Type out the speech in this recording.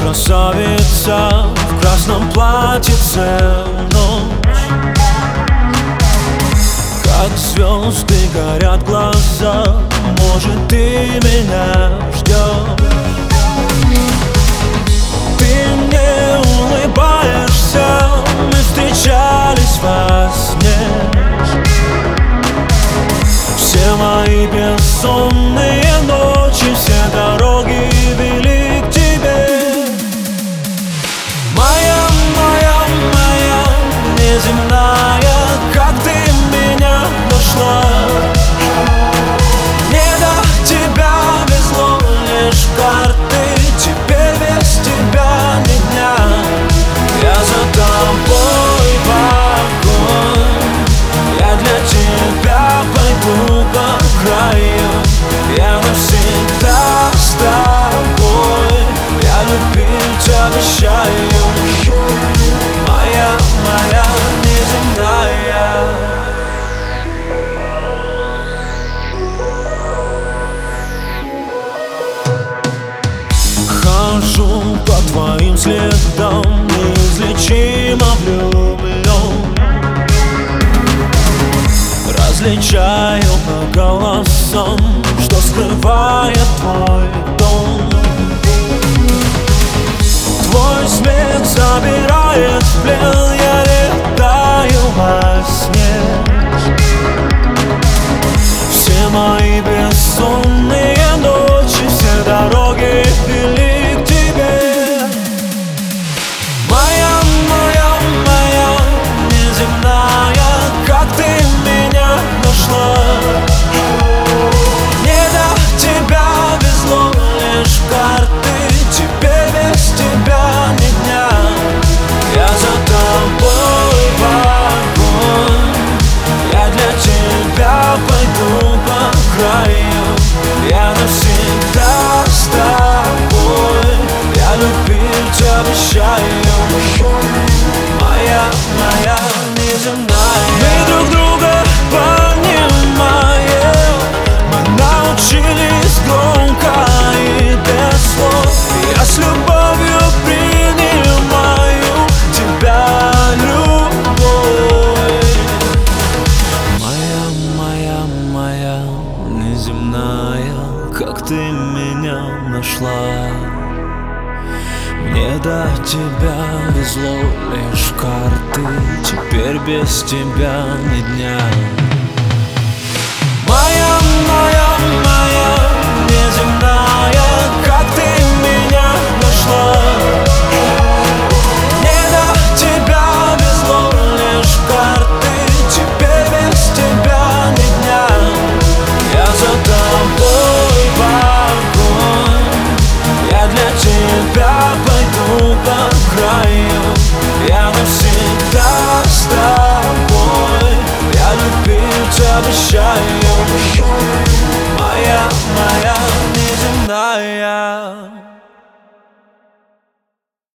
красавица в красном платьице в ночь. Как звезды горят глаза, может, ты меня ждешь. Ты мне улыбаешься, мы встречались во сне. Все мои бессонные ночи, все дороги вели к тебе. Моя, моя, моя неземная, как ты меня нашла. Мне до тебя везло лишь карты, теперь без тебя ни дня. Я за тобой в огонь, я для тебя пойду по краю. Я навсегда с тобой, я любить обещаю. Моя, моя неземная. Хожу по твоим следам, неизлечимо влюблен. Различаю по голосам, что скрывает твой дом. Твой свет забирает в плен, я летаю во сне. Все мои бессонные ночи, все дороги вели к тебе. Моя, моя, моя неземная, как ты меня нашла. Мне до тебя везло лишь карты, теперь без тебя ни дня. Я за тобой в огонь, я для тебя пойду по краю. Я навсегда с тобой, я любить обещаю. Моя, моя неземная. Мы друг друга понимаем, мы научились громко и без слов. Я с любовью принимаю тебя, любовь. Моя, моя, моя неземная, как ты меня нашла. Мне до тебя везло лишь карты, теперь без тебя ни дня. Моя, моя, моя неземная, как ты меня нашла. Мне до тебя везло лишь карты, теперь без тебя ни дня. Я за тобой в огонь, я для тебя пойду по краю. Я навсегда с тобой, я любить обещаю.